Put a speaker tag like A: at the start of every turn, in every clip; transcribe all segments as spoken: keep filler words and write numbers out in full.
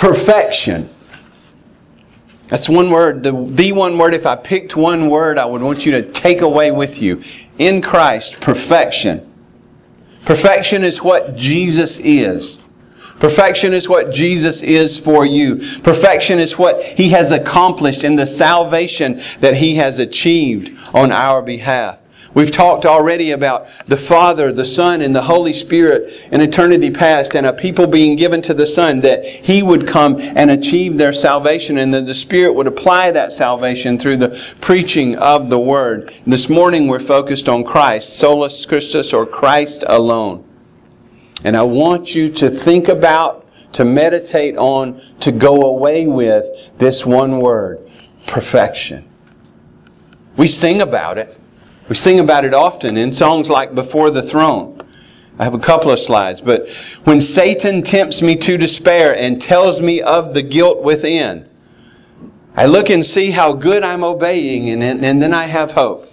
A: Perfection. That's one word, the, the one word. If I picked one word, I would want you to take away with you. In Christ, perfection. Perfection is what Jesus is. Perfection is what Jesus is for you. Perfection is what He has accomplished in the salvation that He has achieved on our behalf. We've talked already about the Father, the Son, and the Holy Spirit in eternity past, and a people being given to the Son, that He would come and achieve their salvation, and that the Spirit would apply that salvation through the preaching of the Word. This morning we're focused on Christ, solus Christus, or Christ alone. And I want you to think about, to meditate on, to go away with this one word, perfection. We sing about it. We sing about it often in songs like Before the Throne. I have a couple of slides. But when Satan tempts me to despair and tells me of the guilt within, I look and see how good I'm obeying, and, and then I have hope.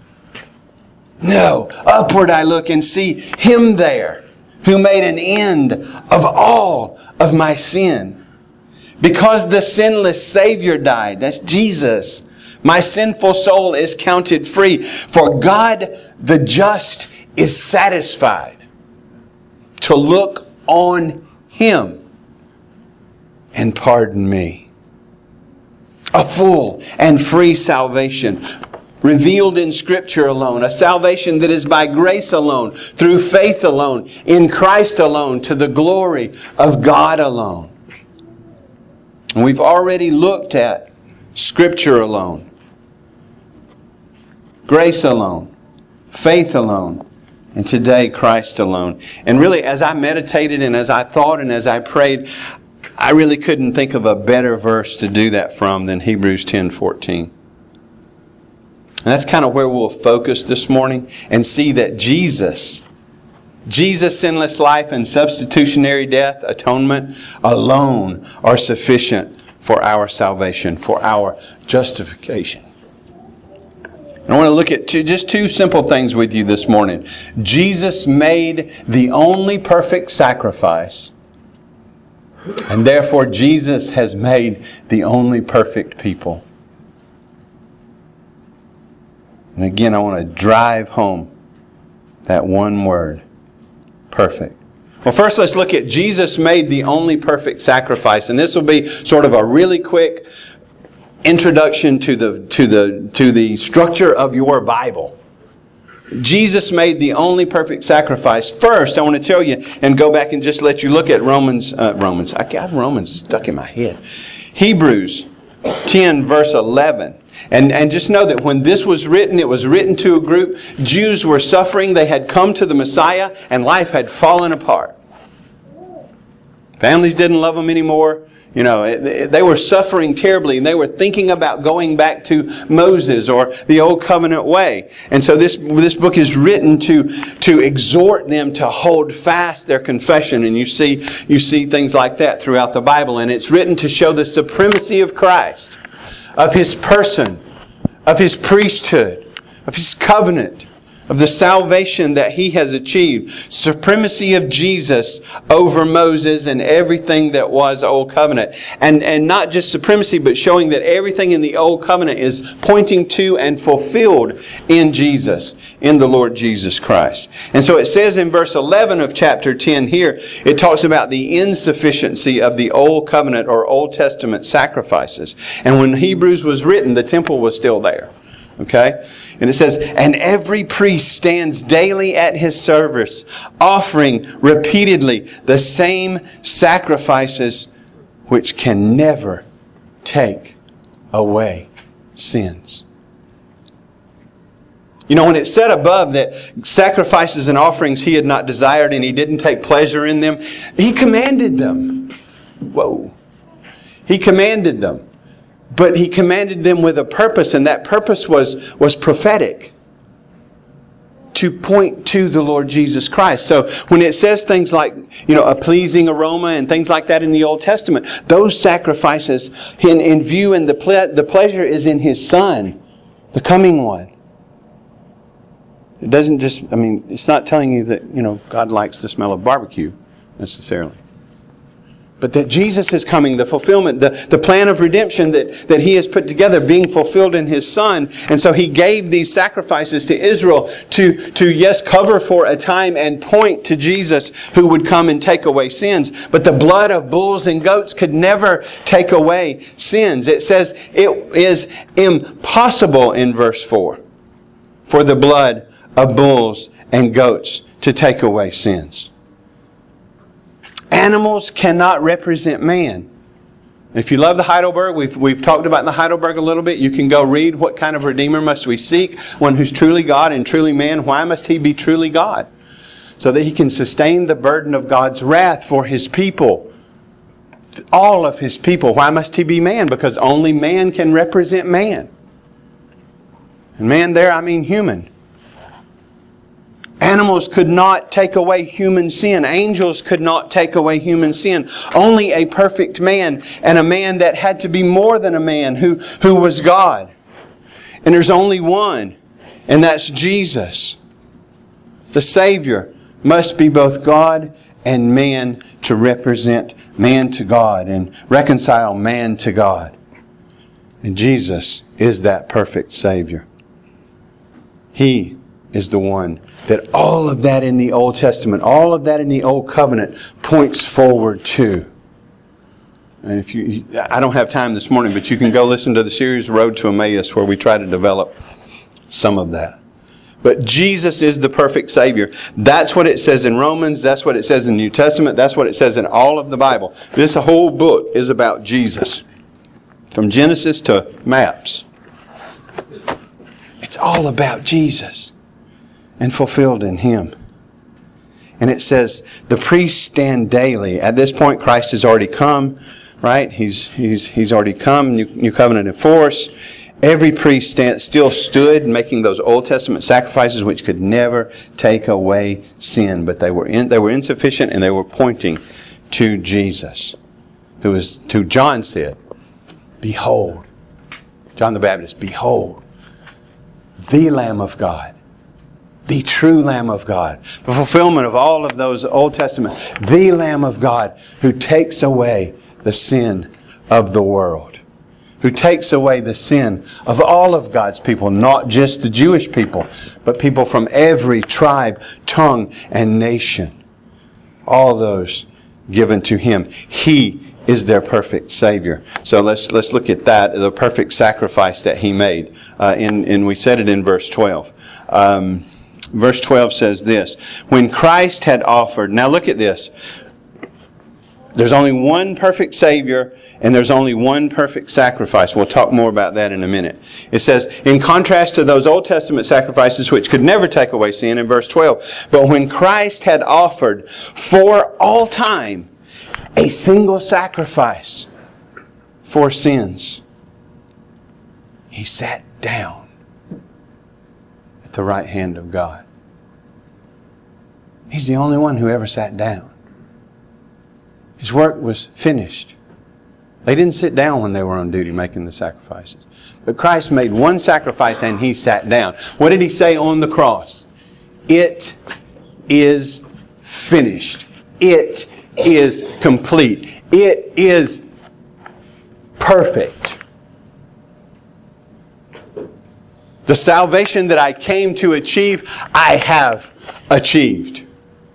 A: No, upward I look and see Him there who made an end of all of my sin. Because the sinless Savior died, that's Jesus, my sinful soul is counted free. For God the just is satisfied to look on Him and pardon me. A full and free salvation revealed in Scripture alone. A salvation that is by grace alone, through faith alone, in Christ alone, to the glory of God alone. And we've already looked at Scripture alone, grace alone, faith alone, and today Christ alone. And really, as I meditated and as I thought and as I prayed, I really couldn't think of a better verse to do that from than Hebrews ten fourteen. And that's kind of where we'll focus this morning and see that Jesus, Jesus' sinless life and substitutionary death, atonement alone are sufficient for our salvation, for our justification. I want to look at two, just two simple things with you this morning. Jesus made the only perfect sacrifice, and therefore Jesus has made the only perfect people. And again, I want to drive home that one word, perfect. Well, first let's look at Jesus made the only perfect sacrifice. And this will be sort of a really quick introduction to the to the to the structure of your Bible. Jesus made the only perfect sacrifice. First, I want to tell you and go back and just let you look at Romans. Uh, Romans, I have Romans stuck in my head. Hebrews ten, verse eleven. And, and just know that when this was written, it was written to a group. Jews were suffering. They had come to the Messiah and life had fallen apart. Families didn't love them anymore. You know, it, they were suffering terribly, and they were thinking about going back to Moses or the Old Covenant way. And so this this book is written to to exhort them to hold fast their confession. And you see you see things like that throughout the Bible. And it's written to show the supremacy of Christ, of His person, of His priesthood, of His covenant, of the salvation that He has achieved. Supremacy of Jesus over Moses and everything that was Old Covenant. And, and not just supremacy, but showing that everything in the Old Covenant is pointing to and fulfilled in Jesus, in the Lord Jesus Christ. And so it says in verse eleven of chapter ten here, it talks about the insufficiency of the Old Covenant or Old Testament sacrifices. And when Hebrews was written, the temple was still there. Okay? And it says, and every priest stands daily at his service, offering repeatedly the same sacrifices which can never take away sins. You know, when it said above that sacrifices and offerings He had not desired and He didn't take pleasure in them, He commanded them. Whoa. He commanded them. But He commanded them with a purpose, and that purpose was, was prophetic, to point to the Lord Jesus Christ. So when it says things like, you know, a pleasing aroma and things like that in the Old Testament, those sacrifices in, in view, and the, ple- the pleasure is in His Son, the coming one. It doesn't just, I mean, it's not telling you that, you know, God likes the smell of barbecue necessarily. But that Jesus is coming, the fulfillment, the, the plan of redemption that, that He has put together being fulfilled in His Son. And so He gave these sacrifices to Israel to, to, yes, cover for a time and point to Jesus who would come and take away sins. But the blood of bulls and goats could never take away sins. It says it is impossible in verse four for the blood of bulls and goats to take away sins. Animals cannot represent man. If you love the Heidelberg, we've, we've talked about the Heidelberg a little bit. You can go read, what kind of Redeemer must we seek? One who's truly God and truly man. Why must He be truly God? So that He can sustain the burden of God's wrath for His people. All of His people. Why must He be man? Because only man can represent man. And man there, I mean human. Animals could not take away human sin. Angels could not take away human sin. Only a perfect man, and a man that had to be more than a man, who, who was God. And there's only one, and that's Jesus. The Savior must be both God and man to represent man to God and reconcile man to God. And Jesus is that perfect Savior. He is the one that all of that in the Old Testament, all of that in the Old Covenant points forward to. And if you, I don't have time this morning, but you can go listen to the series Road to Emmaus where we try to develop some of that. But Jesus is the perfect Savior. That's what it says in Romans. That's what it says in the New Testament. That's what it says in all of the Bible. This whole book is about Jesus. From Genesis to maps. It's all about Jesus. And fulfilled in Him. And it says, the priests stand daily. At this point, Christ has already come, right? He's he's he's already come, new, new covenant in force. Every priest stand, still stood making those Old Testament sacrifices which could never take away sin. But they were in, they were insufficient, and they were pointing to Jesus. Who is, who John said, behold. John the Baptist, behold, the Lamb of God. The true Lamb of God. The fulfillment of all of those Old Testament. The Lamb of God who takes away the sin of the world. Who takes away the sin of all of God's people. Not just the Jewish people, but people from every tribe, tongue, and nation. All those given to Him. He is their perfect Savior. So let's let's look at that, the perfect sacrifice that He made. Uh, in, and we said it in verse twelve. Um, Verse twelve says this, when Christ had offered, now look at this, there's only one perfect Savior and there's only one perfect sacrifice. We'll talk more about that in a minute. It says, in contrast to those Old Testament sacrifices which could never take away sin, in verse twelve, but when Christ had offered for all time a single sacrifice for sins, He sat down the right hand of God. He's the only one who ever sat down. His work was finished. They didn't sit down when they were on duty making the sacrifices. But Christ made one sacrifice and He sat down. What did He say on the cross? It is finished. It is complete. It is perfect. The salvation that I came to achieve, I have achieved.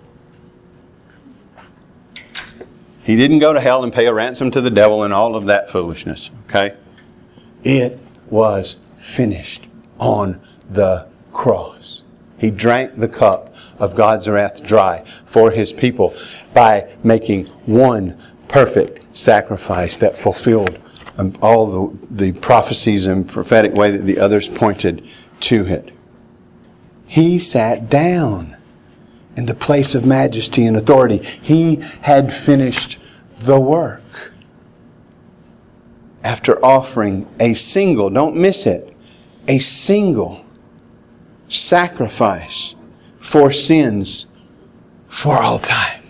A: He didn't go to hell and pay a ransom to the devil and all of that foolishness. Okay? It was finished on the cross. He drank the cup of God's wrath dry for His people by making one perfect sacrifice that fulfilled all the, the prophecies and prophetic way that the others pointed to it. He sat down in the place of majesty and authority. He had finished the work. After offering a single, don't miss it, a single sacrifice for sins for all time.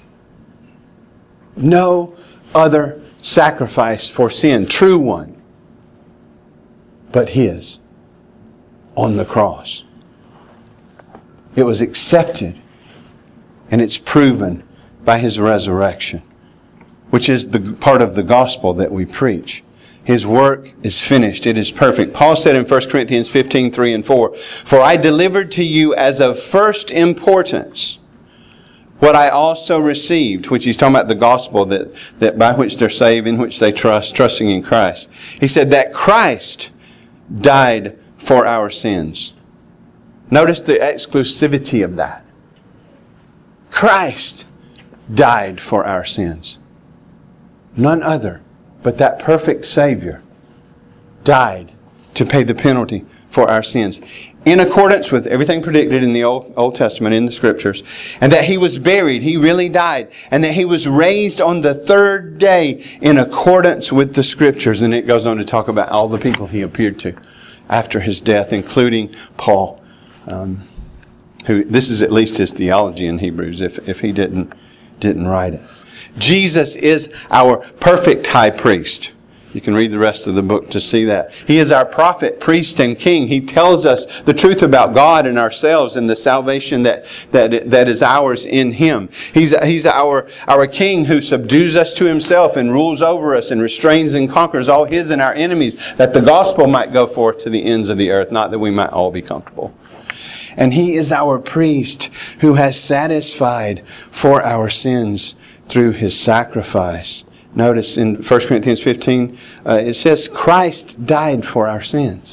A: No other sacrifice for sin, true one, but His on the cross. It was accepted and it's proven by His resurrection. which is the part of the gospel that we preach. His work is finished. It is perfect. Paul said in First Corinthians fifteen, three and four, "For I delivered to you as of first importance what I also received," which he's talking about the gospel that, that by which they're saved, in which they trust, trusting in Christ. He said that Christ died for our sins. Notice the exclusivity of that. Christ died for our sins. None other but that perfect Savior died to pay the penalty for our sins, in accordance with everything predicted in the Old, Old Testament, in the Scriptures, and that He was buried, He really died, and that He was raised on the third day in accordance with the Scriptures. And it goes on to talk about all the people He appeared to after His death, including Paul, um, who this is at least his theology in Hebrews, if, if he didn't, didn't write it. Jesus is our perfect high priest. You can read the rest of the book to see that. He is our prophet, priest, and king. He tells us the truth about God and ourselves and the salvation that, that, that is ours in Him. He's, he's our, our king who subdues us to Himself and rules over us and restrains and conquers all His and our enemies, that the gospel might go forth to the ends of the earth, not that we might all be comfortable. And He is our priest who has satisfied for our sins through His sacrifice. Notice in First Corinthians fifteen, uh, it says Christ died for our sins.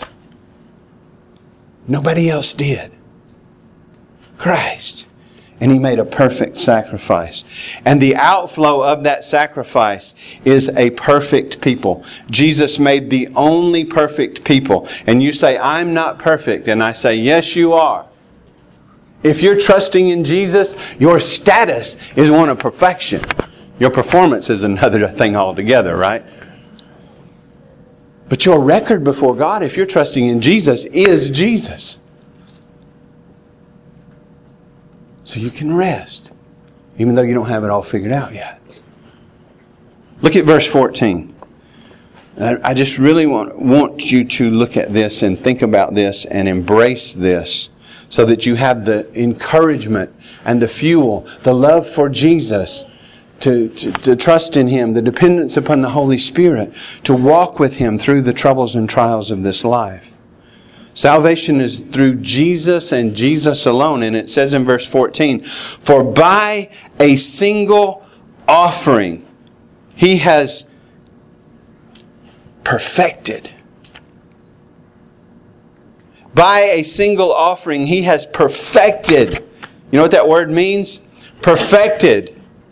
A: Nobody else did. Christ. And He made a perfect sacrifice. And the outflow of that sacrifice is a perfect people. Jesus made the only perfect people. And you say, "I'm not perfect." And I say, yes, you are. If you're trusting in Jesus, your status is one of perfection. Your performance is another thing altogether, right? But your record before God, if you're trusting in Jesus, is Jesus. So you can rest, even though you don't have it all figured out yet. Look at verse fourteen. I just really want, want you to look at this and think about this and embrace this, so that you have the encouragement and the fuel, the love for Jesus, to, to, to trust in Him, the dependence upon the Holy Spirit, to walk with Him through the troubles and trials of this life. Salvation is through Jesus and Jesus alone. And it says in verse fourteen, "For by a single offering He has perfected." By a single offering He has perfected. You know what that word means? Perfected.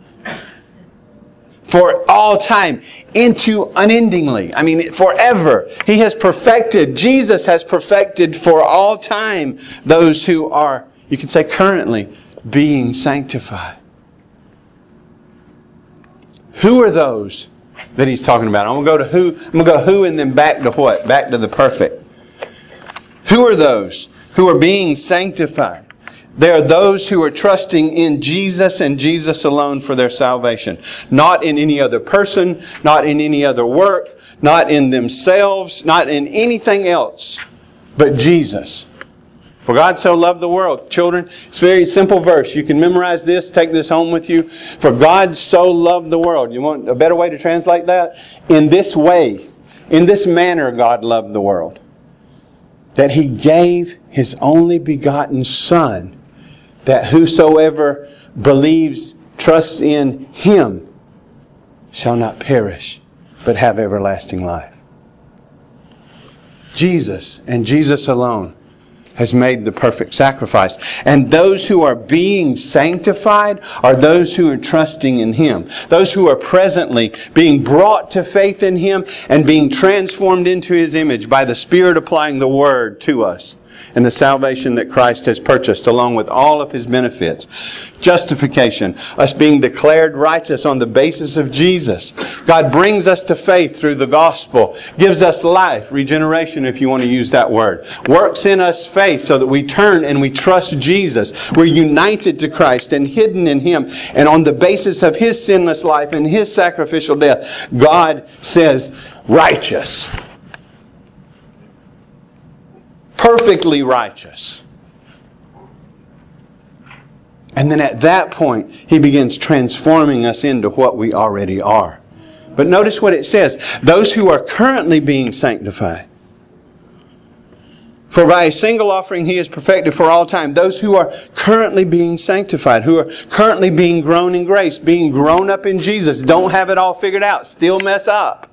A: For all time. Into unendingly. I mean, forever. He has perfected. Jesus has perfected for all time those who are, you could say currently, being sanctified. Who are those that He's talking about? I'm going to go to who. I'm going to go who and then back to what? Back to the perfect. Who are those who are being sanctified? They are those who are trusting in Jesus and Jesus alone for their salvation. Not in any other person, not in any other work, not in themselves, not in anything else, but Jesus. For God so loved the world. Children, it's a very simple verse. You can memorize this, take this home with you. For God so loved the world. You want a better way to translate that? In this way, in this manner, God loved the world, that He gave His only begotten Son, that whosoever believes, trusts in Him, shall not perish, but have everlasting life. Jesus and Jesus alone has made the perfect sacrifice. And those who are being sanctified are those who are trusting in Him. Those who are presently being brought to faith in Him and being transformed into His image by the Spirit applying the Word to us. And the salvation that Christ has purchased along with all of His benefits. Justification, us being declared righteous on the basis of Jesus. God brings us to faith through the gospel. Gives us life, regeneration if you want to use that word. Works in us faith so that we turn and we trust Jesus. We're united to Christ and hidden in Him. And on the basis of His sinless life and His sacrificial death, God says righteous. Perfectly righteous. And then at that point, He begins transforming us into what we already are. But notice what it says. Those who are currently being sanctified. For by a single offering He is perfected for all time. Those who are currently being sanctified, who are currently being grown in grace, being grown up in Jesus, don't have it all figured out, still mess up.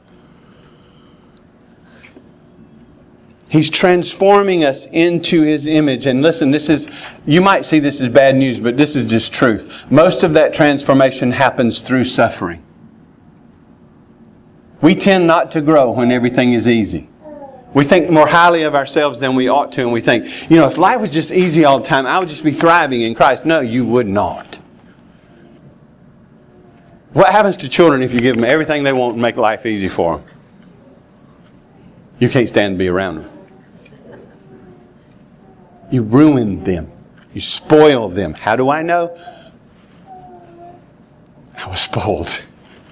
A: He's transforming us into His image. And listen, this is, you might see this as bad news, but this is just truth. Most of that transformation happens through suffering. We tend not to grow when everything is easy. We think more highly of ourselves than we ought to, and we think, you know, if life was just easy all the time, I would just be thriving in Christ. No, you would not. What happens to children if you give them everything they want and make life easy for them? You can't stand to be around them. You ruin them. You spoil them. How do I know? I was spoiled.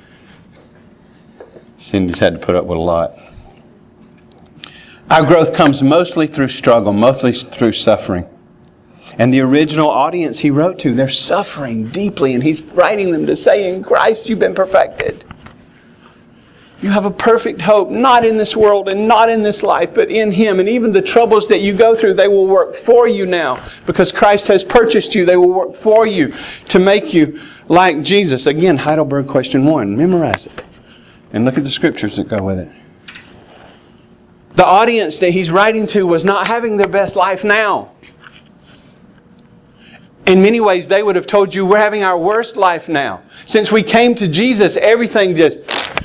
A: Cindy's had to put up with a lot. Our growth comes mostly through struggle, mostly through suffering. And the original audience He wrote to, they're suffering deeply, and He's writing them to say, in Christ you've been perfected. You have a perfect hope, not in this world and not in this life, but in Him. And even the troubles that you go through, they will work for you now. Because Christ has purchased you, they will work for you to make you like Jesus. Again, Heidelberg question one. Memorize it. And look at the scriptures that go with it. The audience that He's writing to was not having their best life now. In many ways, they would have told you, we're having our worst life now. Since we came to Jesus, everything just...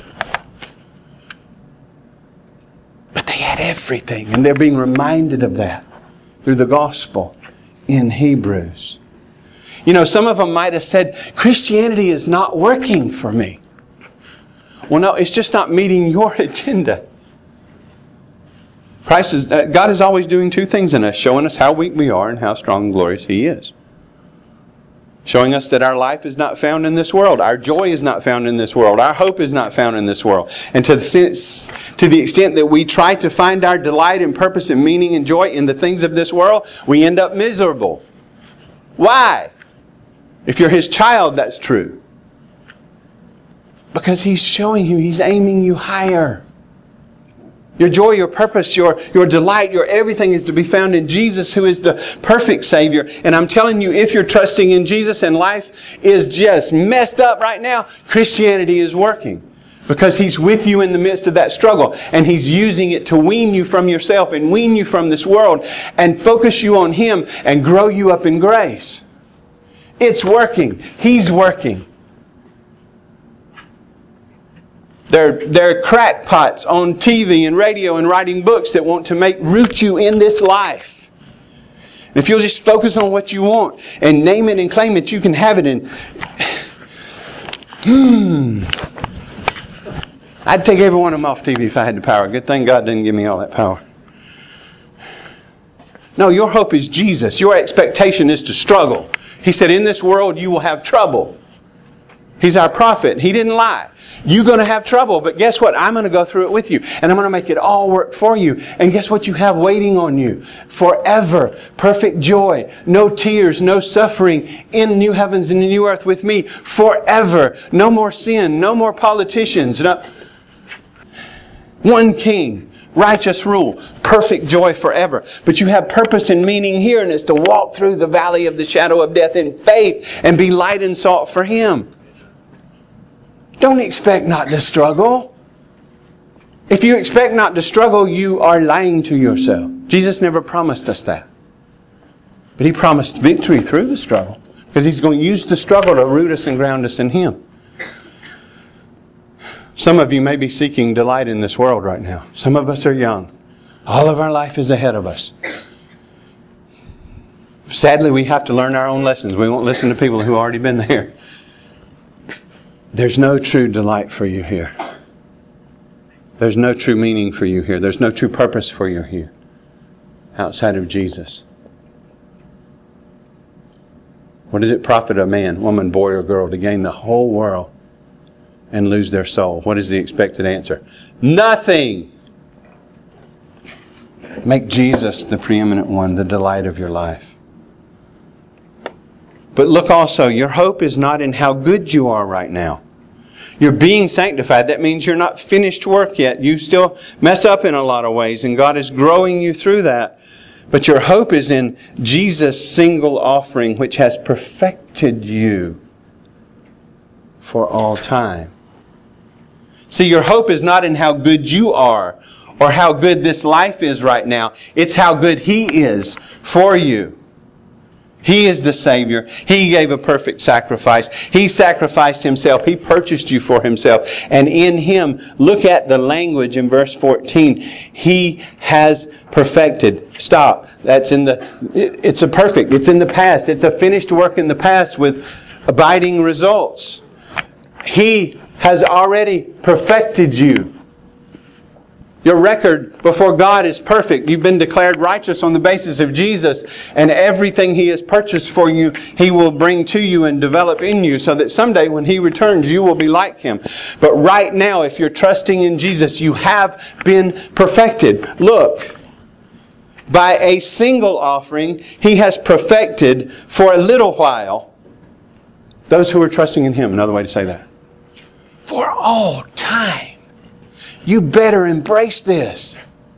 A: But they had everything. And they're being reminded of that through the gospel in Hebrews. You know, some of them might have said, Christianity is not working for me. Well, no, it's just not meeting your agenda. Christ is, uh, God is always doing two things in us, showing us how weak we are and how strong and glorious He is. Showing us that our life is not found in this world. Our joy is not found in this world. Our hope is not found in this world. And to the, sense, to the extent that we try to find our delight and purpose and meaning and joy in the things of this world, we end up miserable. Why? If you're His child, that's true. Because He's showing you, He's aiming you higher. Your joy, your purpose, your, your delight, your everything is to be found in Jesus, who is the perfect Savior. And I'm telling you, if you're trusting in Jesus and life is just messed up right now, Christianity is working. Because He's with you in the midst of that struggle. And He's using it to wean you from yourself and wean you from this world and focus you on Him and grow you up in grace. It's working. He's working. They're, they're crackpots on T V and radio and writing books that want to make root you in this life. And if you'll just focus on what you want and name it and claim it, you can have it. And hmm, I'd take every one of them off T V if I had the power. Good thing God didn't give me all that power. No, your hope is Jesus. Your expectation is to struggle. He said, in this world you will have trouble. He's our prophet. He didn't lie. You're going to have trouble, but guess what? I'm going to go through it with you. And I'm going to make it all work for you. And guess what you have waiting on you? Forever. Perfect joy. No tears, no suffering in new heavens and new earth with me. Forever. No more sin. No more politicians. No. One king. Righteous rule. Perfect joy forever. But you have purpose and meaning here, and it's to walk through the valley of the shadow of death in faith and be light and salt for Him. Don't expect not to struggle. If you expect not to struggle, you are lying to yourself. Jesus never promised us that. But He promised victory through the struggle. Because He's going to use the struggle to root us and ground us in Him. Some of you may be seeking delight in this world right now. Some of us are young. All of our life is ahead of us. Sadly, we have to learn our own lessons. We won't listen to people who have already been there. There's no true delight for you here. There's no true meaning for you here. There's no true purpose for you here outside of Jesus. What does it profit a man, woman, boy, or girl to gain the whole world and lose their soul? What is the expected answer? Nothing. Make Jesus the preeminent one, the delight of your life. But look also, your hope is not in how good you are right now. You're being sanctified. That means you're not finished work yet. You still mess up in a lot of ways, and God is growing you through that. But your hope is in Jesus' single offering, which has perfected you for all time. See, your hope is not in how good you are or how good this life is right now. It's how good He is for you. He is the Savior. He gave a perfect sacrifice. He sacrificed Himself. He purchased you for Himself. And in Him, look at the language in verse fourteen. He has perfected. Stop. That's in the, it's a perfect. It's in the past. It's a finished work in the past with abiding results. He has already perfected you. Your record before God is perfect. You've been declared righteous on the basis of Jesus, and everything He has purchased for you, He will bring to you and develop in you so that someday when He returns, you will be like Him. But right now, if you're trusting in Jesus, you have been perfected. Look, by a single offering, He has perfected for a little while those who are trusting in Him. Another way to say that. For all time. You better embrace this.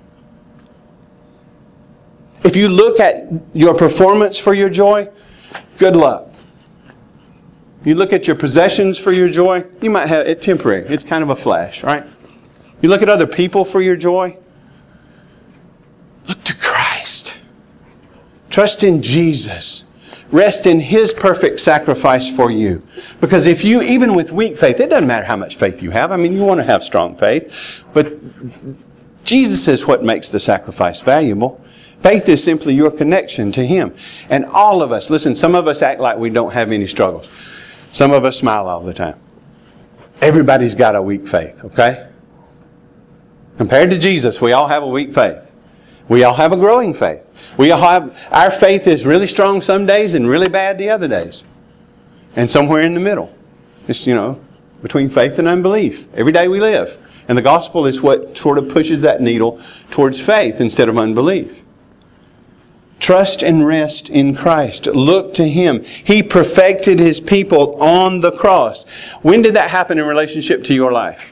A: If you look at your performance for your joy, good luck. You look at your possessions for your joy, you might have it temporary. It's kind of a flash, right? You look at other people for your joy, look to Christ. Trust in Jesus. Rest in His perfect sacrifice for you. Because if you, even with weak faith, it doesn't matter how much faith you have. I mean, you want to have strong faith. But Jesus is what makes the sacrifice valuable. Faith is simply your connection to Him. And all of us, listen, some of us act like we don't have any struggles. Some of us smile all the time. Everybody's got a weak faith, okay? Compared to Jesus, we all have a weak faith. We all have a growing faith. We all have, our faith is really strong some days and really bad the other days. And somewhere in the middle. It's, you know, between faith and unbelief. Every day we live. And the gospel is what sort of pushes that needle towards faith instead of unbelief. Trust and rest in Christ. Look to Him. He perfected His people on the cross. When did that happen in relationship to your life?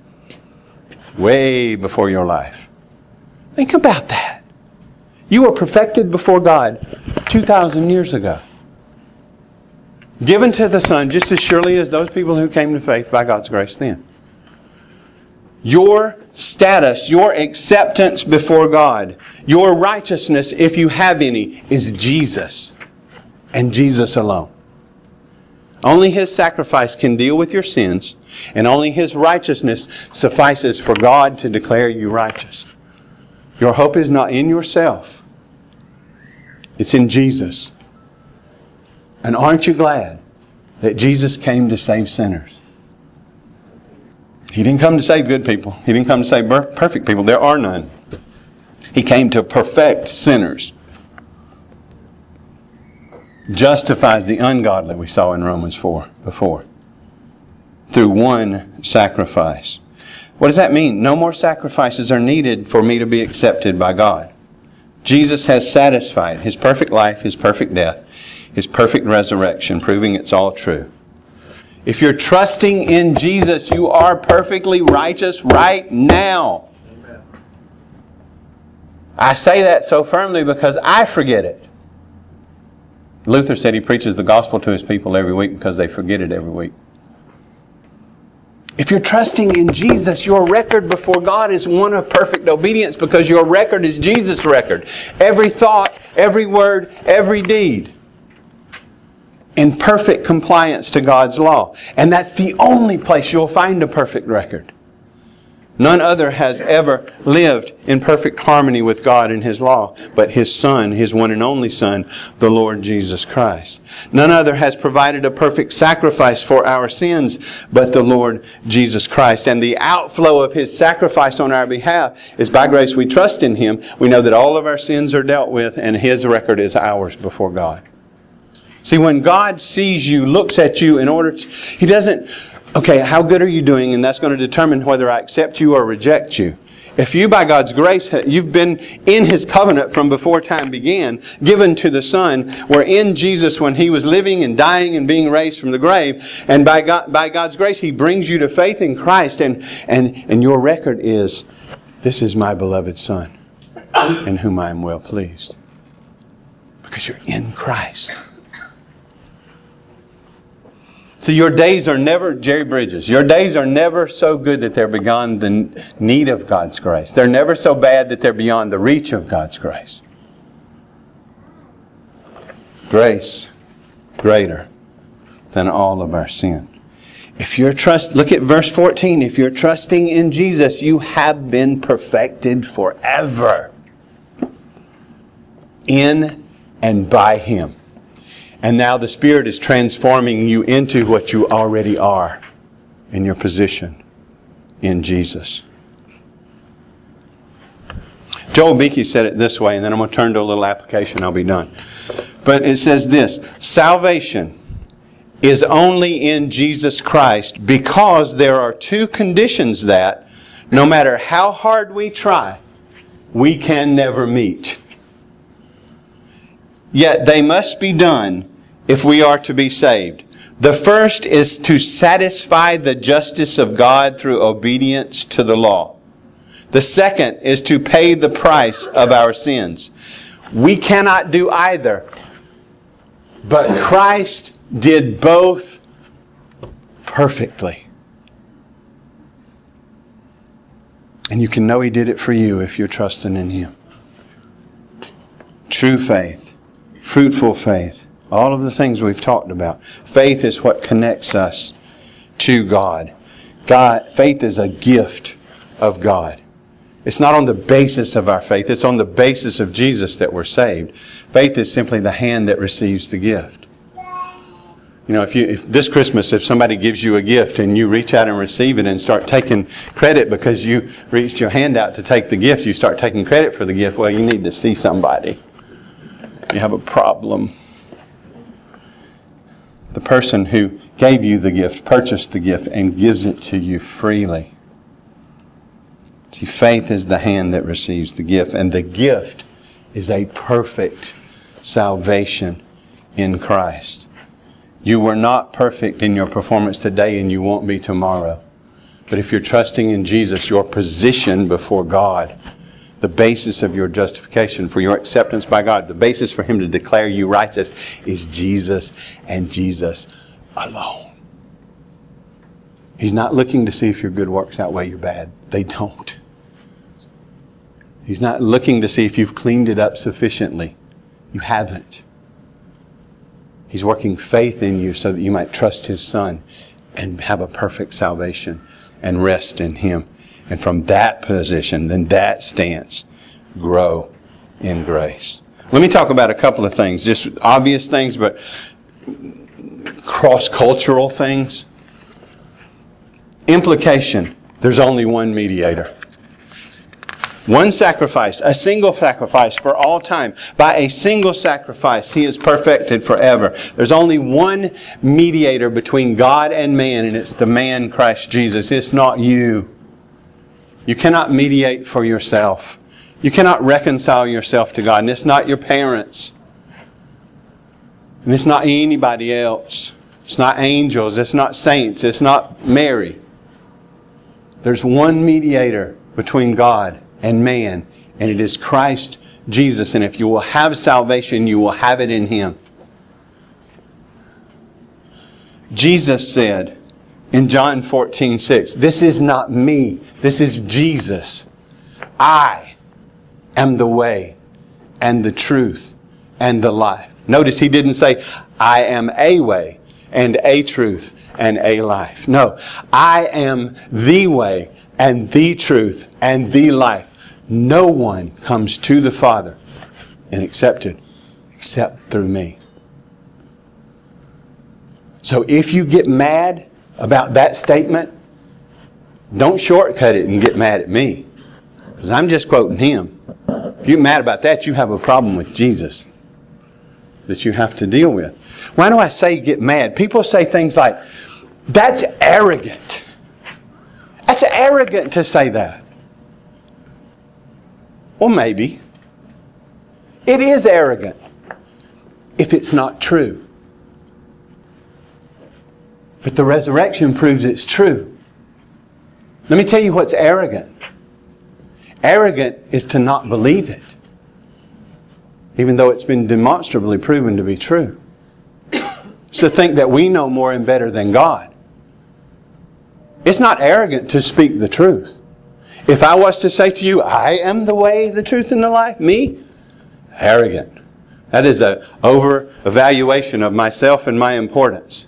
A: Way before your life. Think about that. You were perfected before God two thousand years ago. Given to the Son just as surely as those people who came to faith by God's grace then. Your status, your acceptance before God, your righteousness, if you have any, is Jesus and Jesus alone. Only His sacrifice can deal with your sins, and only His righteousness suffices for God to declare you righteous. Your hope is not in yourself. It's in Jesus. And aren't you glad that Jesus came to save sinners? He didn't come to save good people. He didn't come to save perfect people. There are none. He came to perfect sinners. Justifies the ungodly, we saw in Romans four before. Through one sacrifice. What does that mean? No more sacrifices are needed for me to be accepted by God. Jesus has satisfied His perfect life, His perfect death, His perfect resurrection, proving it's all true. If you're trusting in Jesus, you are perfectly righteous right now. Amen. I say that so firmly because I forget it. Luther said he preaches the gospel to his people every week because they forget it every week. If you're trusting in Jesus, your record before God is one of perfect obedience because your record is Jesus' record. Every thought, every word, every deed. In perfect compliance to God's law. And that's the only place you'll find a perfect record. None other has ever lived in perfect harmony with God and His law, but His Son, His one and only Son, the Lord Jesus Christ. None other has provided a perfect sacrifice for our sins, but the Lord Jesus Christ. And the outflow of His sacrifice on our behalf is by grace we trust in Him. We know that all of our sins are dealt with, and His record is ours before God. See, when God sees you, looks at you in order to, He doesn't Okay, how good are you doing? And that's going to determine whether I accept you or reject you. If you, by God's grace, you've been in His covenant from before time began, given to the Son, were in Jesus when He was living and dying and being raised from the grave, and by God, by God's grace, He brings you to faith in Christ, and, and, and your record is, this is my beloved Son, in whom I am well pleased. Because you're in Christ. So your days are never, Jerry Bridges, your days are never so good that they're beyond the need of God's grace. They're never so bad that they're beyond the reach of God's grace. Grace greater than all of our sin. If you're trust, look at verse fourteen. If you're trusting in Jesus, you have been perfected forever in and by Him. And now the Spirit is transforming you into what you already are in your position in Jesus. Joel Beakey said it this way, and then I'm going to turn to a little application. I'll be done. But it says this: salvation is only in Jesus Christ because there are two conditions that, no matter how hard we try, we can never meet. Yet they must be done if we are to be saved. The first is to satisfy the justice of God through obedience to the law. The second is to pay the price of our sins. We cannot do either. But Christ did both perfectly. And you can know He did it for you if you're trusting in Him. True faith, fruitful faith, all of the things we've talked about. Faith is what connects us to God. God, faith is a gift of God. It's not on the basis of our faith. It's on the basis of Jesus that we're saved. Faith is simply the hand that receives the gift. You know, if you if this Christmas, if somebody gives you a gift and you reach out and receive it and start taking credit because you reached your hand out to take the gift, you start taking credit for the gift, well, you need to see somebody. You have a problem. The person who gave you the gift, purchased the gift, and gives it to you freely. See, faith is the hand that receives the gift, and the gift is a perfect salvation in Christ. You were not perfect in your performance today, and you won't be tomorrow. But if you're trusting in Jesus, your position before God, the basis of your justification, for your acceptance by God, the basis for Him to declare you righteous is Jesus and Jesus alone. He's not looking to see if your good works outweigh your bad. They don't. He's not looking to see if you've cleaned it up sufficiently. You haven't. He's working faith in you so that you might trust His Son and have a perfect salvation and rest in Him. And from that position, then that stance, grow in grace. Let me talk about a couple of things, just obvious things, but cross-cultural things. Implication, there's only one mediator. One sacrifice, a single sacrifice for all time. By a single sacrifice, He is perfected forever. There's only one mediator between God and man, and it's the man Christ Jesus. It's not you. You cannot mediate for yourself. You cannot reconcile yourself to God. And it's not your parents. And it's not anybody else. It's not angels. It's not saints. It's not Mary. There's one mediator between God and man, and it is Christ Jesus. And if you will have salvation, you will have it in Him. Jesus said in John fourteen six, "This is not me. This is Jesus. I am the way and the truth and the life." Notice He didn't say, "I am a way and a truth and a life." No, I am the way and the truth and the life. No one comes to the Father and accepted except through me. So if you get mad about that statement, don't shortcut it and get mad at me, because I'm just quoting Him. If you're mad about that, you have a problem with Jesus that you have to deal with. Why do I say get mad? People say things like, "That's arrogant. That's arrogant to say that. Well, maybe. It is arrogant if it's not true. But the resurrection proves it's true. Let me tell you what's arrogant. Arrogant is to not believe it, even though it's been demonstrably proven to be true. It's to think that we know more and better than God. It's not arrogant to speak the truth. If I was to say to you, I am the way, the truth, and the life, me, arrogant. That is an over-evaluation of myself and my importance.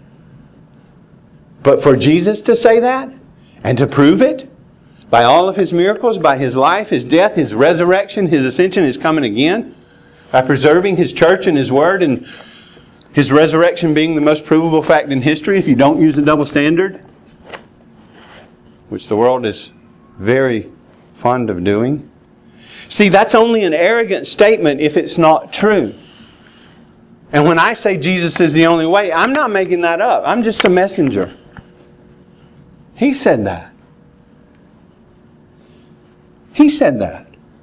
A: But for Jesus to say that, and to prove it, by all of His miracles, by His life, His death, His resurrection, His ascension, His coming again, by preserving His church and His word, and His resurrection being the most provable fact in history, if you don't use a double standard, which the world is very fond of doing. See, that's only an arrogant statement if it's not true. And when I say Jesus is the only way, I'm not making that up. I'm just a messenger. He said that. He said that.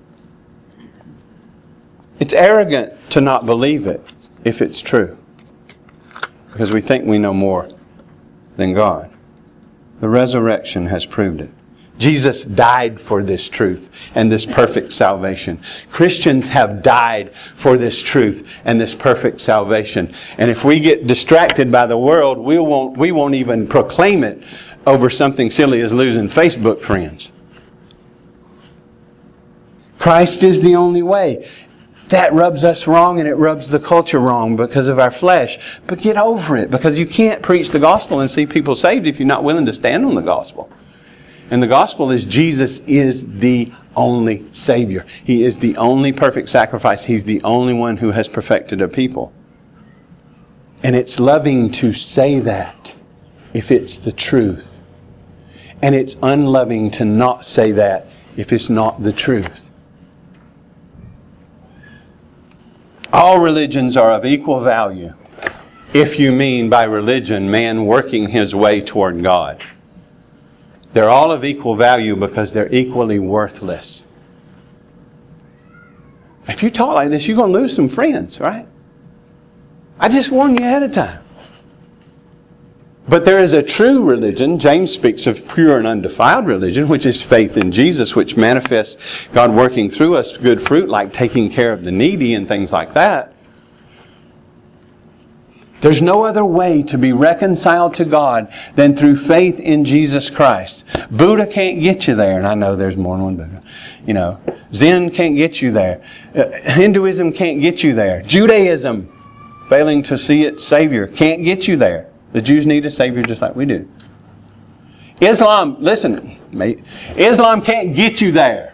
A: It's arrogant to not believe it if it's true, because we think we know more than God. The resurrection has proved it. Jesus died for this truth and this perfect salvation. Christians have died for this truth and this perfect salvation. And if we get distracted by the world, we won't, we won't even proclaim it over something silly as losing Facebook friends. Christ is the only way. That rubs us wrong and it rubs the culture wrong because of our flesh. But get over it, because you can't preach the gospel and see people saved if you're not willing to stand on the gospel. And the gospel is Jesus is the only Savior. He is the only perfect sacrifice. He's the only one who has perfected a people. And it's loving to say that if it's the truth. And it's unloving to not say that if it's not the truth. All religions are of equal value if you mean by religion man working his way toward God. They're all of equal value because they're equally worthless. If you talk like this, you're going to lose some friends, right? I just warned you ahead of time. But there is a true religion. James speaks of pure and undefiled religion, which is faith in Jesus, which manifests God working through us good fruit, like taking care of the needy and things like that. There's no other way to be reconciled to God than through faith in Jesus Christ. Buddha can't get you there, and I know there's more than one Buddha. You know, Zen can't get you there. Uh, Hinduism can't get you there. Judaism, failing to see its Savior, can't get you there. The Jews need a Savior just like we do. Islam, listen, mate, Islam can't get you there.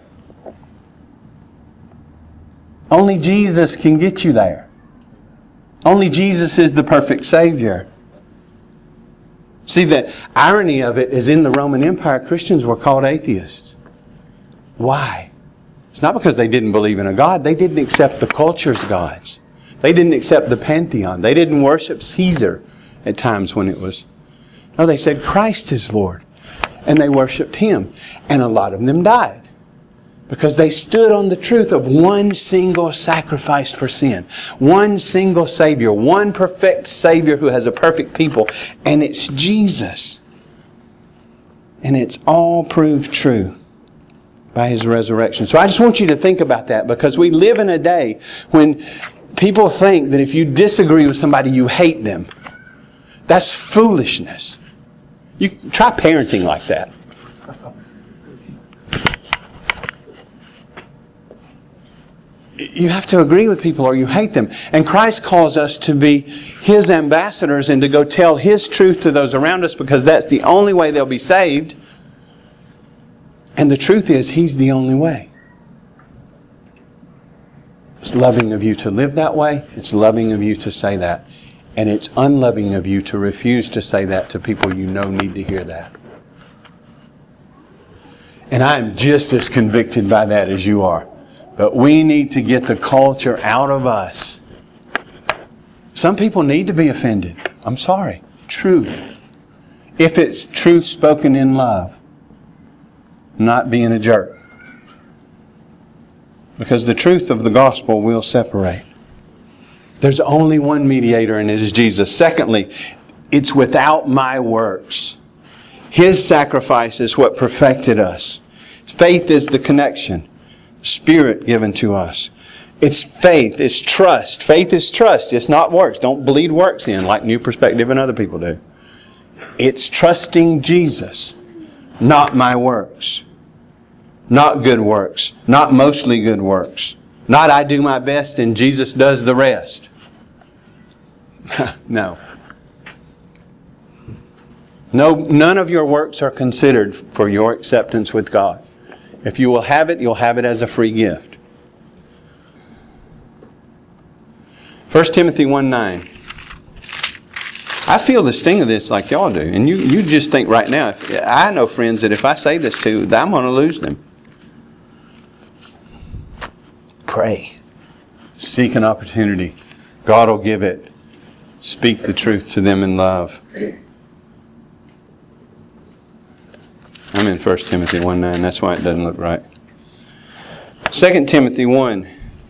A: Only Jesus can get you there. Only Jesus is the perfect Savior. See, the irony of it is in the Roman Empire, Christians were called atheists. Why? It's not because they didn't believe in a God. They didn't accept the culture's gods. They didn't accept the pantheon. They didn't worship Caesar at times when it was. No, they said Christ is Lord. And they worshipped Him. And a lot of them died. Because they stood on the truth of one single sacrifice for sin. One single Savior. One perfect Savior who has a perfect people. And it's Jesus. And it's all proved true by His resurrection. So I just want you to think about that, because we live in a day when people think that if you disagree with somebody, you hate them. That's foolishness. You try parenting like that. You have to agree with people or you hate them. And Christ calls us to be His ambassadors and to go tell His truth to those around us, because that's the only way they'll be saved. And the truth is, He's the only way. It's loving of you to live that way. It's loving of you to say that. And it's unloving of you to refuse to say that to people you know need to hear that. And I'm just as convicted by that as you are. But we need to get the culture out of us. Some people need to be offended. I'm sorry. True. if it's truth spoken in love, not being a jerk. Because the truth of the gospel will separate. There's only one mediator, and it is Jesus. Secondly, it's without my works. His sacrifice is what perfected us. Faith is the connection. Spirit given to us. It's faith. It's trust. Faith is trust. It's not works. Don't bleed works in like New Perspective and other people do. It's trusting Jesus, not my works. Not good works. Not mostly good works. Not I do my best and Jesus does the rest. No. No, none of your works are considered for your acceptance with God. If you will have it, you'll have it as a free gift. First Timothy one nine. I feel the sting of this like y'all do. And you, you just think right now, if, I know friends that if I say this to, I'm going to lose them. Pray. Seek an opportunity. God will give it. Speak the truth to them in love. I'm in First Timothy one nine. That's why it doesn't look right. Second Timothy one.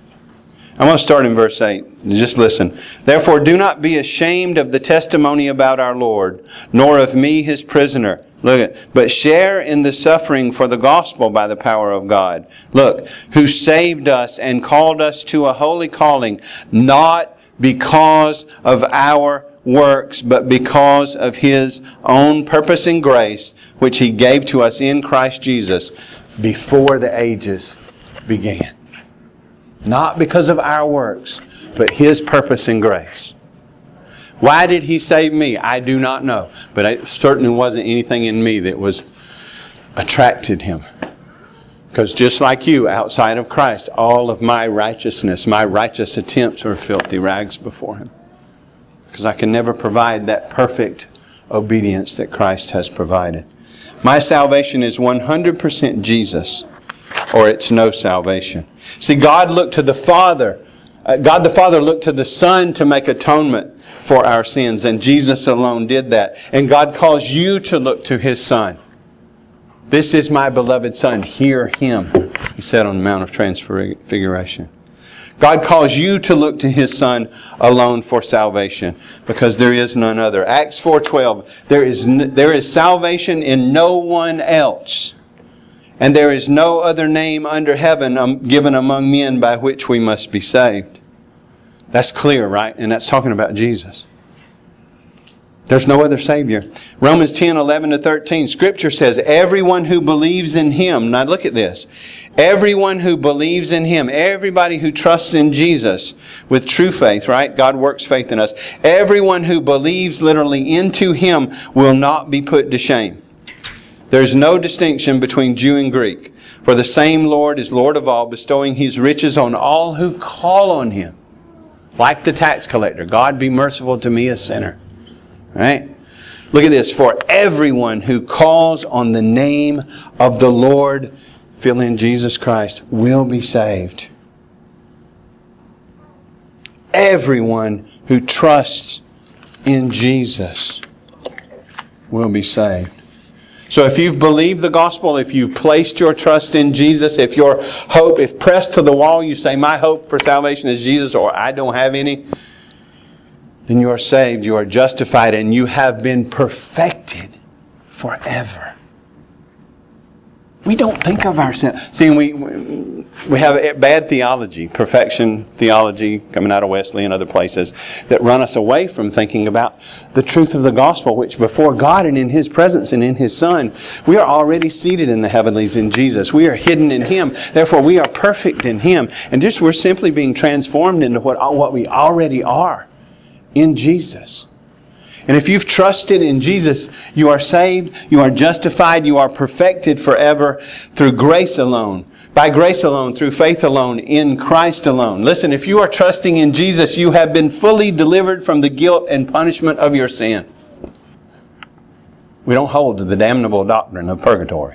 A: I'm going to start in verse eight. Just listen. Therefore, do not be ashamed of the testimony about our Lord, nor of me, his prisoner. Look at, but share in the suffering for the gospel by the power of God. Look, who saved us and called us to a holy calling, not because of our works, but because of His own purpose and grace, which He gave to us in Christ Jesus before the ages began. Not because of our works, but His purpose and grace. Why did He save me? I do not know. But it certainly wasn't anything in me that was attracted Him. Because just like you, outside of Christ, all of my righteousness, my righteous attempts are filthy rags before Him. Because I can never provide that perfect obedience that Christ has provided. My salvation is one hundred percent Jesus, or it's no salvation. See, God looked to the Father. Uh, God the Father looked to the Son to make atonement for our sins, and Jesus alone did that. And God calls you to look to His Son. This is my beloved Son, hear Him, He said on the Mount of Transfiguration. God calls you to look to His Son alone for salvation, because there is none other. Acts four twelve, there is, there is salvation in no one else, and there is no other name under heaven given among men by which we must be saved. That's clear, right? And that's talking about Jesus. There's no other Savior. Romans ten eleven to thirteen, Scripture says, everyone who believes in Him, now look at this, everyone who believes in Him, everybody who trusts in Jesus with true faith, right? God works faith in us. Everyone who believes literally into Him will not be put to shame. There's no distinction between Jew and Greek. For the same Lord is Lord of all, bestowing His riches on all who call on Him. Like the tax collector, God be merciful to me, a sinner. Right? Look at this. For everyone who calls on the name of the Lord, fill in Jesus Christ, will be saved. Everyone who trusts in Jesus will be saved. So if you've believed the gospel, if you've placed your trust in Jesus, if your hope, if pressed to the wall, you say, my hope for salvation is Jesus, or I don't have any, then you are saved, you are justified, and you have been perfected forever. We don't think of ourselves. See, we we have bad theology, perfection theology, coming out of Wesley and other places, that run us away from thinking about the truth of the gospel, which before God and in His presence and in His Son, we are already seated in the heavenlies in Jesus. We are hidden in Him. Therefore, we are perfect in Him. And just we're simply being transformed into what, what we already are in Jesus. And if you've trusted in Jesus, you are saved, you are justified, you are perfected forever through grace alone, by grace alone, through faith alone, in Christ alone. Listen, if you are trusting in Jesus, you have been fully delivered from the guilt and punishment of your sin. We don't hold to the damnable doctrine of purgatory.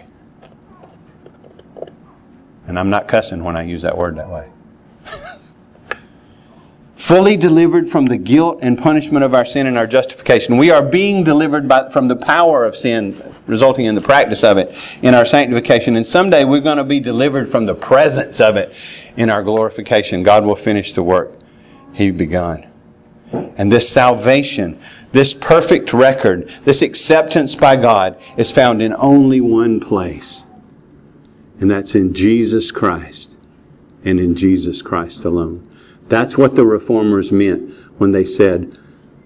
A: And I'm not cussing when I use that word that way. fully delivered from the guilt and punishment of our sin and our justification. We are being delivered by, from the power of sin, resulting in the practice of it in our sanctification. And someday we're going to be delivered from the presence of it in our glorification. God will finish the work He begun. And this salvation, this perfect record, this acceptance by God is found in only one place. And that's in Jesus Christ, and in Jesus Christ alone. That's what the Reformers meant when they said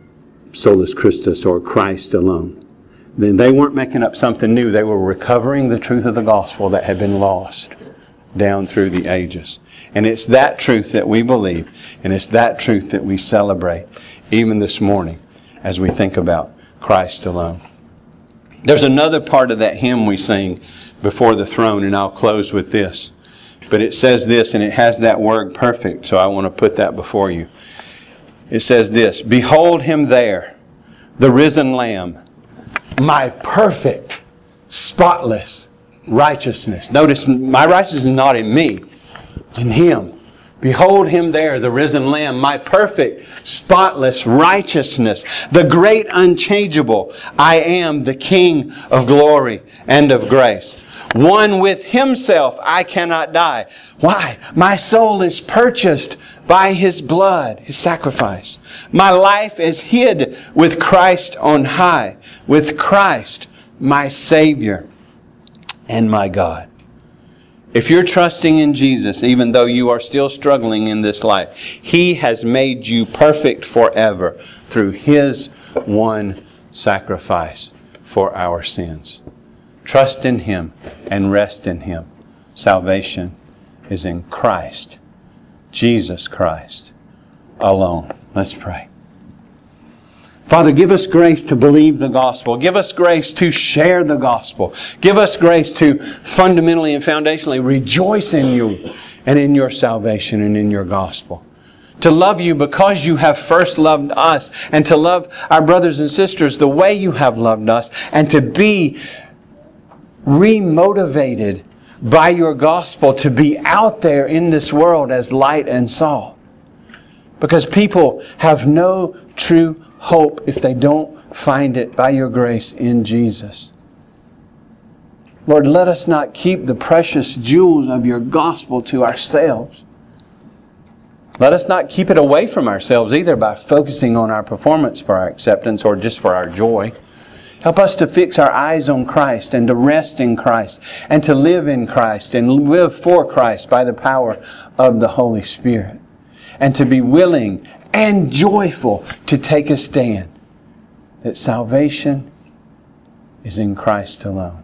A: Solus Christus, or Christ alone. Then they weren't making up something new. They were recovering the truth of the gospel that had been lost down through the ages. And it's that truth that we believe, and it's that truth that we celebrate even this morning as we think about Christ alone. There's another part of that hymn we sing, Before the Throne, and I'll close with this. But it says this, and it has that word perfect, so I want to put that before you. It says this, behold Him there, the risen Lamb, my perfect, spotless righteousness. Notice, my righteousness is not in me, it's in Him. Behold Him there, the risen Lamb, my perfect, spotless righteousness, the great unchangeable, I am the King of glory and of grace. One with Himself, I cannot die. Why? My soul is purchased by His blood, His sacrifice. My life is hid with Christ on high, with Christ, my Savior and my God. If you're trusting in Jesus, even though you are still struggling in this life, He has made you perfect forever through His one sacrifice for our sins. Trust in Him and rest in Him. Salvation is in Christ, Jesus Christ alone. Let's pray. Father, give us grace to believe the gospel. Give us grace to share the gospel. Give us grace to fundamentally and foundationally rejoice in You and in Your salvation and in Your gospel. To love You because You have first loved us, and to love our brothers and sisters the way You have loved us, and to be remotivated by Your gospel to be out there in this world as light and salt. Because people have no true hope if they don't find it by Your grace in Jesus. Lord, let us not keep the precious jewels of Your gospel to ourselves. Let us not keep it away from ourselves either by focusing on our performance for our acceptance or just for our joy. Help us to fix our eyes on Christ and to rest in Christ and to live in Christ and live for Christ by the power of the Holy Spirit. And to be willing and joyful to take a stand that salvation is in Christ alone.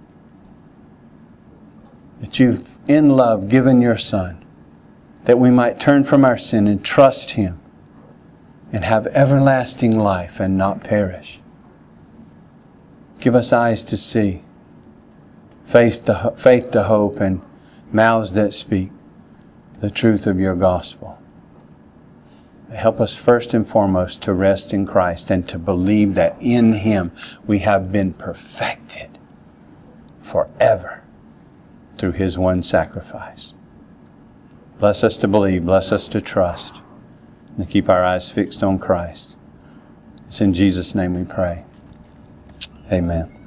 A: That You've in love given Your Son that we might turn from our sin and trust Him and have everlasting life and not perish. Give us eyes to see, faith to, faith to hope, and mouths that speak the truth of Your gospel. Help us first and foremost to rest in Christ and to believe that in Him we have been perfected forever through His one sacrifice. Bless us to believe, bless us to trust, and to keep our eyes fixed on Christ. It's in Jesus' name we pray. Amen.